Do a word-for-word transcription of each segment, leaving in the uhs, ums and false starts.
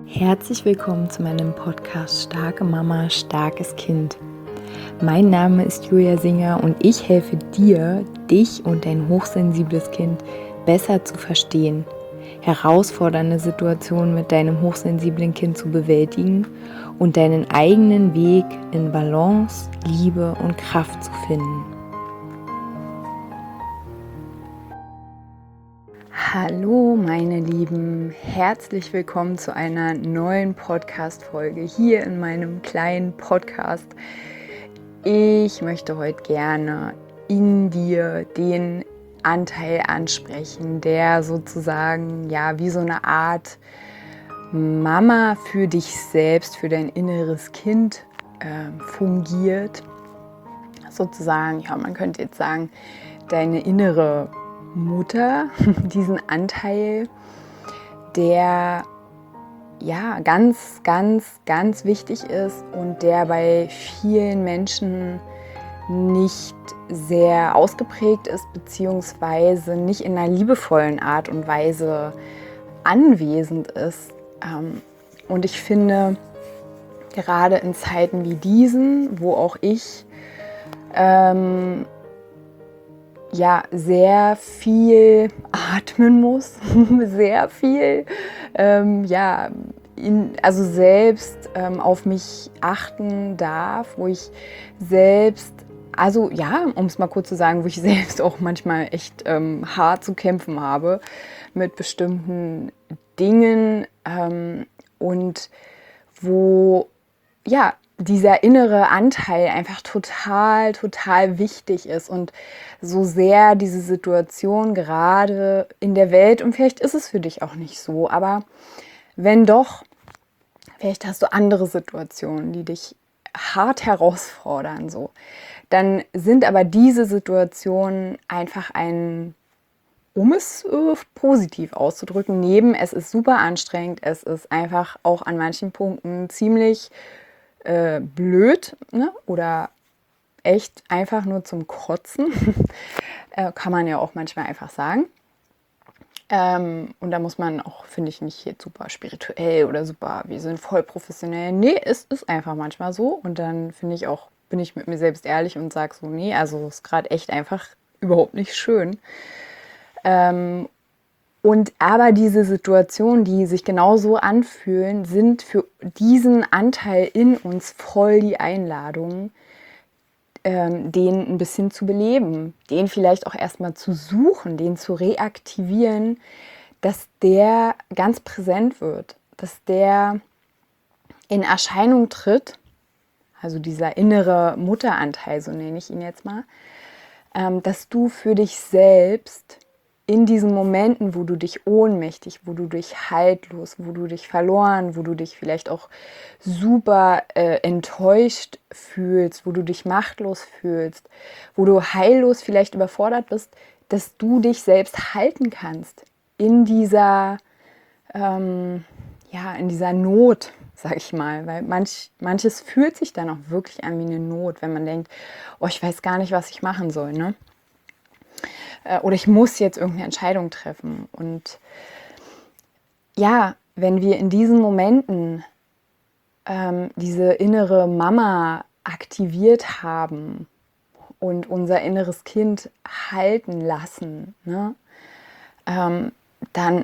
Herzlich willkommen zu meinem Podcast Starke Mama, starkes Kind. Mein Name ist Julia Singer und ich helfe dir, dich und dein hochsensibles Kind besser zu verstehen, herausfordernde Situationen mit deinem hochsensiblen Kind zu bewältigen und deinen eigenen Weg in Balance, Liebe und Kraft zu finden. Hallo meine Lieben, herzlich willkommen zu einer neuen Podcast-Folge hier in meinem kleinen Podcast. Ich möchte heute gerne in dir den Anteil ansprechen, der sozusagen ja wie so eine Art Mama für dich selbst, für dein inneres Kind äh, fungiert. Sozusagen, ja, man könnte jetzt sagen, deine innere Mutter, diesen Anteil, der ja ganz, ganz, ganz wichtig ist und der bei vielen Menschen nicht sehr ausgeprägt ist, beziehungsweise nicht in einer liebevollen Art und Weise anwesend ist. Und ich finde, gerade in Zeiten wie diesen, wo auch ich ähm, ja sehr viel atmen muss, sehr viel, ähm, ja, in, also selbst ähm, auf mich achten darf, wo ich selbst, also ja, um es mal kurz zu sagen, wo ich selbst auch manchmal echt ähm, hart zu kämpfen habe mit bestimmten Dingen ähm, und wo, ja, dieser innere Anteil einfach total, total wichtig ist und so sehr diese Situation gerade in der Welt, und vielleicht ist es für dich auch nicht so, aber wenn doch, vielleicht hast du andere Situationen, die dich hart herausfordern, so, dann sind aber diese Situationen einfach ein, um es äh, positiv auszudrücken, neben es ist super anstrengend, es ist einfach auch an manchen Punkten ziemlich Äh, blöd, ne? Oder echt einfach nur zum Kotzen, äh, kann man ja auch manchmal einfach sagen. Ähm, und da muss man auch, finde ich, nicht jetzt super spirituell oder super, wir sind voll professionell. Nee, es ist einfach manchmal so. Und dann finde ich auch, bin ich mit mir selbst ehrlich und sage so, nee, also es ist gerade echt einfach überhaupt nicht schön. Ähm, Und aber diese Situationen, die sich genauso anfühlen, sind für diesen Anteil in uns voll die Einladung, ähm, den ein bisschen zu beleben, den vielleicht auch erstmal zu suchen, den zu reaktivieren, dass der ganz präsent wird, dass der in Erscheinung tritt, also dieser innere Mutteranteil, so nenne ich ihn jetzt mal, ähm, dass du für dich selbst in diesen Momenten, wo du dich ohnmächtig, wo du dich haltlos, wo du dich verloren, wo du dich vielleicht auch super äh, enttäuscht fühlst, wo du dich machtlos fühlst, wo du heillos vielleicht überfordert bist, dass du dich selbst halten kannst in dieser, ähm, ja, in dieser Not, sag ich mal, weil manch, manches fühlt sich dann auch wirklich an wie eine Not, wenn man denkt, oh, ich weiß gar nicht, was ich machen soll, ne? Oder ich muss jetzt irgendeine Entscheidung treffen. Und ja, wenn wir in diesen Momenten ähm, diese innere Mama aktiviert haben und unser inneres Kind halten lassen, ne, ähm, dann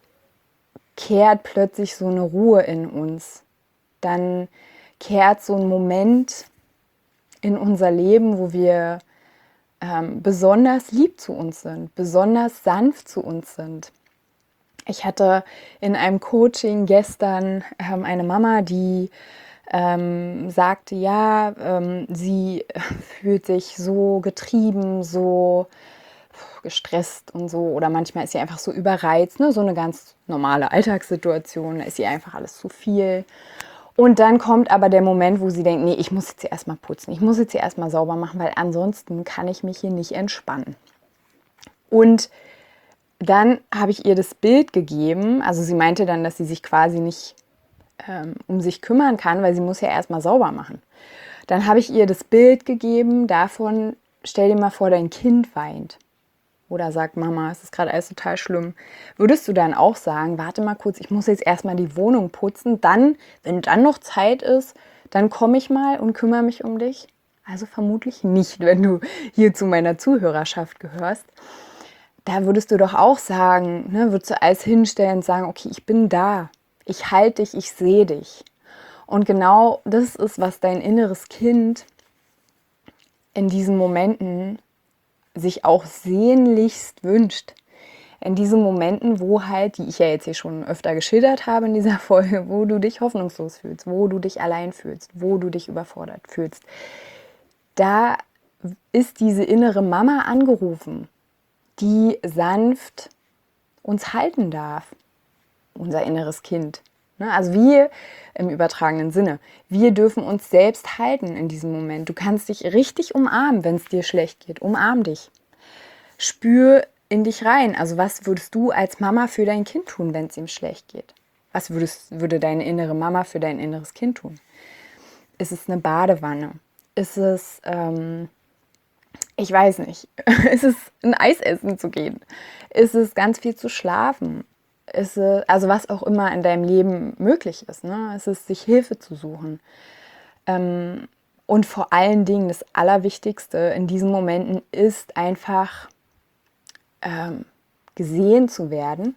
kehrt plötzlich so eine Ruhe in uns. Dann kehrt so ein Moment in unser Leben, wo wir Ähm, besonders lieb zu uns sind, besonders sanft zu uns sind. Ich hatte in einem Coaching gestern ähm, eine Mama, die ähm, sagte, ja, ähm, sie fühlt sich so getrieben, so gestresst und so, oder manchmal ist sie einfach so überreizt, ne? So eine ganz normale Alltagssituation, da ist ihr einfach alles zu viel. Und dann kommt aber der Moment, wo sie denkt, nee, ich muss jetzt hier erstmal putzen, ich muss jetzt hier erstmal sauber machen, weil ansonsten kann ich mich hier nicht entspannen. Und dann habe ich ihr das Bild gegeben, also sie meinte dann, dass sie sich quasi nicht ähm, um sich kümmern kann, weil sie muss ja erstmal sauber machen. Dann habe ich ihr das Bild gegeben davon, stell dir mal vor, dein Kind weint. oder sagt Mama, es ist gerade alles total schlimm, würdest du dann auch sagen, warte mal kurz, ich muss jetzt erstmal die Wohnung putzen, dann, wenn dann noch Zeit ist, dann komme ich mal und kümmere mich um dich? Also vermutlich nicht, wenn du hier zu meiner Zuhörerschaft gehörst. Da würdest du doch auch sagen, ne, würdest du alles hinstellen und sagen, okay, ich bin da, ich halte dich, ich sehe dich. Und genau das ist, was dein inneres Kind in diesen Momenten sich auch sehnlichst wünscht. In diesen Momenten, wo halt, die ich ja jetzt hier schon öfter geschildert habe in dieser Folge, wo du dich hoffnungslos fühlst, wo du dich allein fühlst, wo du dich überfordert fühlst, da ist diese innere Mama angerufen, die sanft uns halten darf, unser inneres Kind. Also wir im übertragenen Sinne, wir dürfen uns selbst halten in diesem Moment. Du kannst dich richtig umarmen, wenn es dir schlecht geht. Umarm dich. Spür in dich rein. Also was würdest du als Mama für dein Kind tun, wenn es ihm schlecht geht? Was würdest, würde deine innere Mama für dein inneres Kind tun? Ist es eine Badewanne? Ist es, ähm, ich weiß nicht, ist es ein Eis essen zu gehen? Ist es ganz viel zu schlafen? Ist es, also was auch immer in deinem Leben möglich ist, ne? Ist es, sich Hilfe zu suchen. Ähm, und vor allen Dingen das Allerwichtigste in diesen Momenten ist einfach ähm, gesehen zu werden.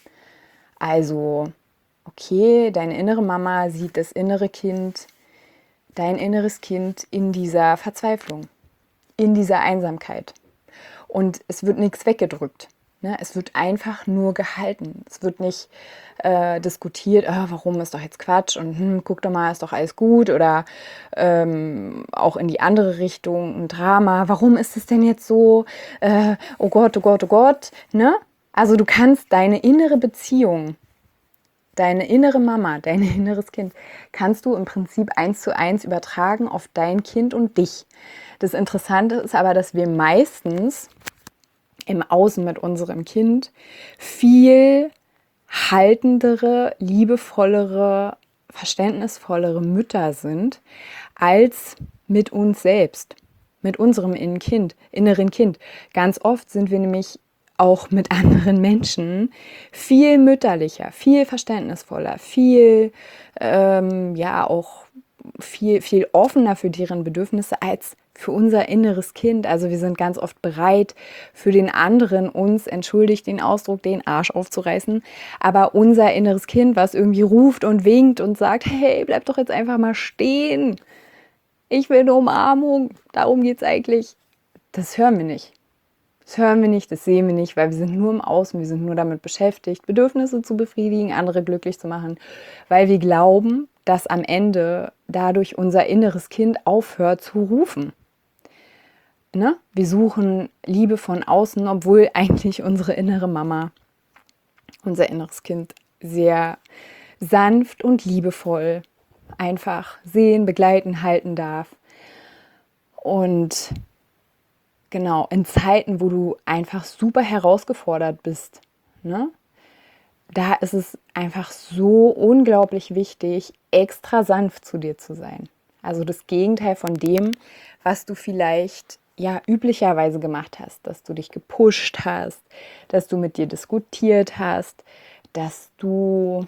Also, okay, deine innere Mama sieht das innere Kind, dein inneres Kind in dieser Verzweiflung, in dieser Einsamkeit. Und es wird nichts weggedrückt. Ne? Es wird einfach nur gehalten. Es wird nicht äh, diskutiert, oh, warum ist doch jetzt Quatsch und hm, guck doch mal, ist doch alles gut. Oder ähm, auch in die andere Richtung ein Drama. Warum ist es denn jetzt so? Äh, oh Gott, oh Gott, oh Gott. Ne? Also du kannst deine innere Beziehung, deine innere Mama, dein inneres Kind, kannst du im Prinzip eins zu eins übertragen auf dein Kind und dich. Das Interessante ist aber, dass wir meistens im Außen mit unserem Kind viel haltendere, liebevollere, verständnisvollere Mütter sind als mit uns selbst, mit unserem inneren Kind, inneren Kind. Ganz oft sind wir nämlich auch mit anderen Menschen viel mütterlicher, viel verständnisvoller, viel, ähm, ja, auch viel, viel offener für deren Bedürfnisse als für unser inneres Kind. Also wir sind ganz oft bereit, für den anderen uns, entschuldigt den Ausdruck, den Arsch aufzureißen. Aber unser inneres Kind, was irgendwie ruft und winkt und sagt, hey, bleib doch jetzt einfach mal stehen. Ich will eine Umarmung. Darum geht es eigentlich. Das hören wir nicht. Das hören wir nicht, das sehen wir nicht, weil wir sind nur im Außen, wir sind nur damit beschäftigt, Bedürfnisse zu befriedigen, andere glücklich zu machen, weil wir glauben, dass am Ende dadurch unser inneres Kind aufhört zu rufen. Ne? Wir suchen Liebe von außen, obwohl eigentlich unsere innere Mama, unser inneres Kind sehr sanft und liebevoll einfach sehen, begleiten, halten darf. Und genau, in Zeiten, wo du einfach super herausgefordert bist, ne? Da ist es einfach so unglaublich wichtig, extra sanft zu dir zu sein. Also das Gegenteil von dem, was du vielleicht ja üblicherweise gemacht hast, dass du dich gepusht hast, dass du mit dir diskutiert hast, dass du,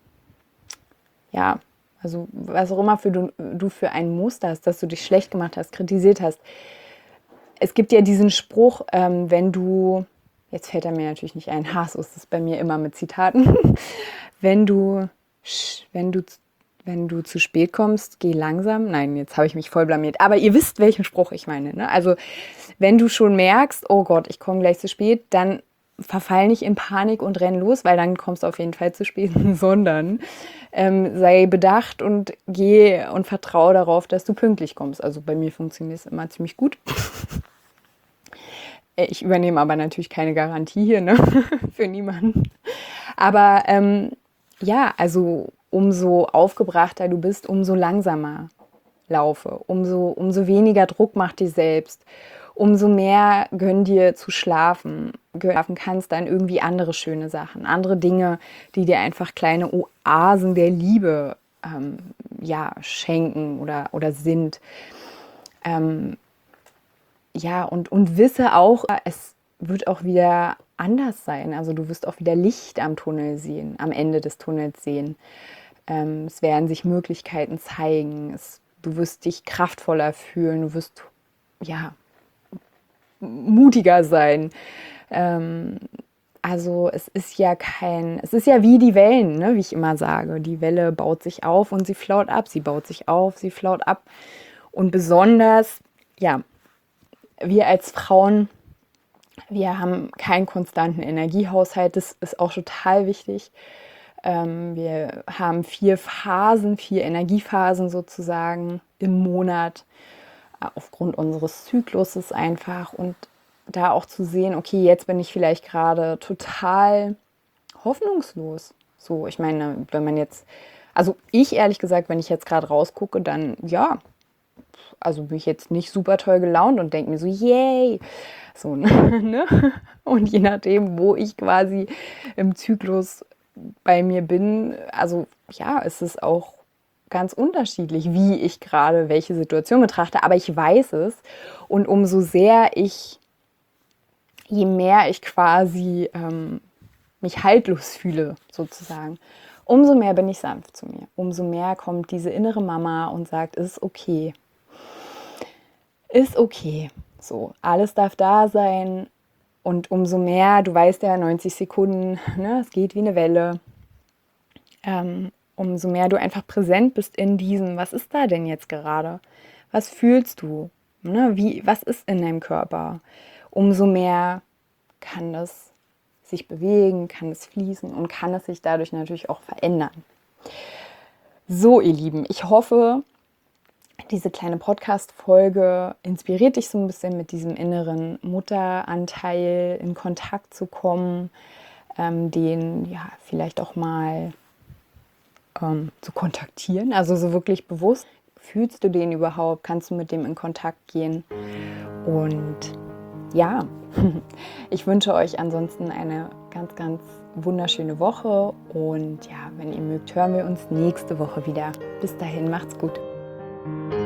ja, also was auch immer für du, du für ein Muster hast, dass du dich schlecht gemacht hast, kritisiert hast. Es gibt ja diesen Spruch, ähm, wenn du, jetzt fällt er mir natürlich nicht ein, ha, so ist es bei mir immer mit Zitaten, wenn du, wenn du, wenn du zu spät kommst, geh langsam. Nein, jetzt habe ich mich voll blamiert. Aber ihr wisst, welchen Spruch ich meine. Ne? Also wenn du schon merkst, oh Gott, ich komme gleich zu spät, dann verfall nicht in Panik und renn los, weil dann kommst du auf jeden Fall zu spät, sondern ähm, sei bedacht und geh und vertraue darauf, dass du pünktlich kommst. Also bei mir funktioniert es immer ziemlich gut. Ich übernehme aber natürlich keine Garantie hier, ne? Für niemanden. Aber ähm, ja, also umso aufgebrachter du bist, umso langsamer laufe, umso, umso weniger Druck mach dir selbst, umso mehr gönn dir zu schlafen. Schlafen kannst dann irgendwie andere schöne Sachen, andere Dinge, die dir einfach kleine Oasen der Liebe ähm, ja, schenken oder, oder sind. Ähm, ja, und, und wisse auch, es wird auch wieder anders sein. Also du wirst auch wieder Licht am Tunnel sehen, am Ende des Tunnels sehen. Ähm, es werden sich Möglichkeiten zeigen. Es, du wirst dich kraftvoller fühlen. Du wirst ja mutiger sein. Ähm, also es ist ja kein, es ist ja wie die Wellen, ne, wie ich immer sage. Die Welle baut sich auf und sie flaut ab. Sie baut sich auf, sie flaut ab. Und besonders, ja, wir als Frauen, wir haben keinen konstanten Energiehaushalt. Das ist auch total wichtig. Ähm, wir haben vier Phasen, vier Energiephasen sozusagen im Monat, äh, aufgrund unseres Zykluses einfach. Und da auch zu sehen, okay, jetzt bin ich vielleicht gerade total hoffnungslos. So, ich meine, wenn man jetzt, also ich ehrlich gesagt, wenn ich jetzt gerade rausgucke, dann ja, also bin ich jetzt nicht super toll gelaunt und denke mir so, yay, so, ne? Und je nachdem, wo ich quasi im Zyklus bei mir bin, also ja, ist es auch ganz unterschiedlich, wie ich gerade welche Situation betrachte, aber ich weiß es und umso sehr ich je mehr ich quasi ähm, mich haltlos fühle, sozusagen, umso mehr bin ich sanft zu mir. Umso mehr kommt diese innere Mama und sagt, ist okay. Ist okay. So, alles darf da sein. Und umso mehr, du weißt ja, neunzig Sekunden, ne, es geht wie eine Welle. Ähm, umso mehr du einfach präsent bist in diesem, was ist da denn jetzt gerade? Was fühlst du? Ne, wie, was ist in deinem Körper? Umso mehr kann das sich bewegen, kann es fließen und kann es sich dadurch natürlich auch verändern. So, ihr Lieben, ich hoffe, diese kleine Podcast-Folge inspiriert dich so ein bisschen mit diesem inneren Mutteranteil in Kontakt zu kommen, ähm, den ja vielleicht auch mal ähm, zu kontaktieren, also so wirklich bewusst. Fühlst du den überhaupt? Kannst du mit dem in Kontakt gehen? Und ja, ich wünsche euch ansonsten eine ganz, ganz wunderschöne Woche und ja, wenn ihr mögt, hören wir uns nächste Woche wieder. Bis dahin, macht's gut.